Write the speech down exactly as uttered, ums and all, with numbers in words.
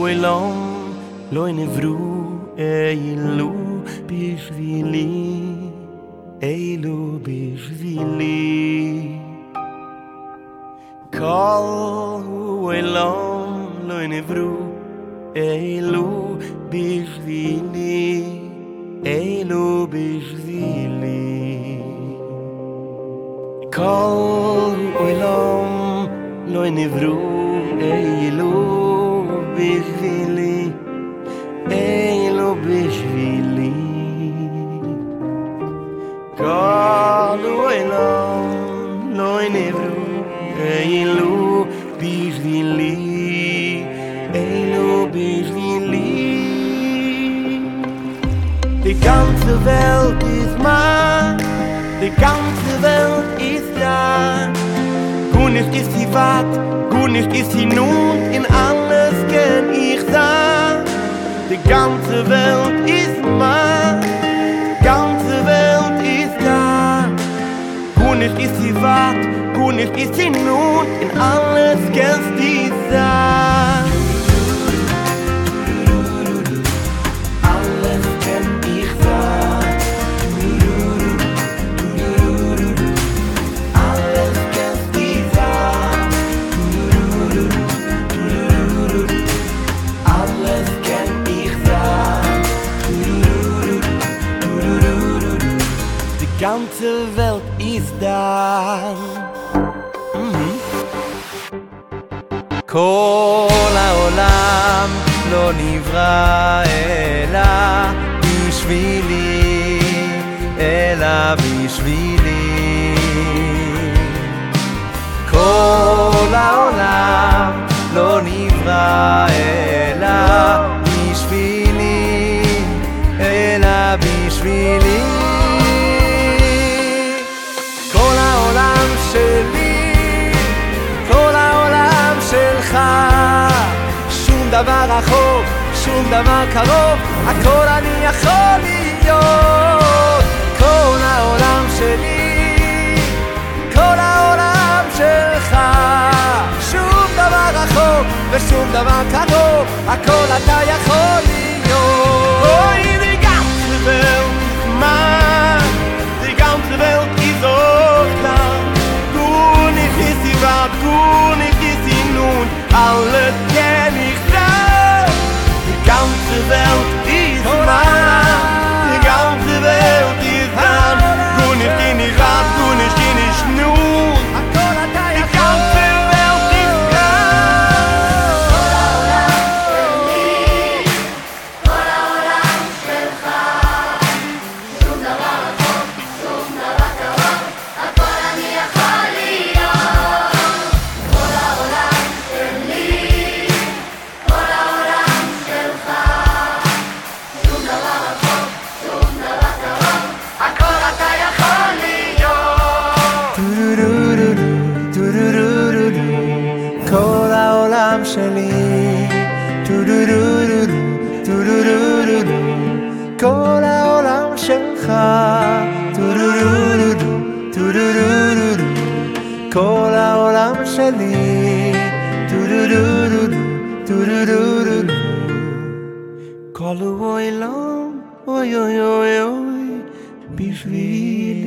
העולם לא נבראו אלו בשבילי, אלו בשבילי. כל העולם לא נבראו אלו בשבילי, אלו בשבילי. כל העולם לא נבראו אלו בשבילי, אלו בשבילי. כל העולם לא נבראו אלו בשבילי, אלו בשבילי. Die ganze Welt ist mein, die ganze Welt ist da. Gut nicht ist sie wat, gut nicht ist sie nun, in alles kenn ich da. Die ganze Welt ist mein, die ganze Welt ist da. Gut nicht ist sie wat, gut nicht ist sie nun, in alles kennst du da. Die ganze Welt ist da. Mhm. כל העולם לא נברא אלא בשבילי, אלא בשבילי. כל העולם לא נברא אלא בשבילי, אלא בשבילי. שלי, כל העולם שלך, שום דבר רחוק, שום דבר קרוב, הכל אני יכול להיות. כל העולם שלי, כל העולם שלך, שום דבר רחוק ושום דבר קרוב, הכל אתה יכול להיות. Oh, die ganze Welt ist mein, die ganze Welt ist auch klar. Gut nicht ist sie nun, alles kenn ich da. Die ganze Welt ist mein, die ganze Welt ist dran. Gut nicht bin ich ran, gut nicht bin ich nun, die ganze Welt ist dran. כל העולם שלי, כל העולם שלך, שום דבר רחוק, שום דבר קרוב, הכל אני יכול להיות. כל העולם שלי, טו-דו-דו-דו-דו, טו-דו-דו-דו-דו. כל העולם שלך, טו-דו-דו-דו-דו, טו-דו-דו-דו-דו. כל העולם שלי, טו-דו-דו-דו-דו, טו-דו-דו-דו-דו. כל העולם, אוי אוי אוי אוי, בשבילי.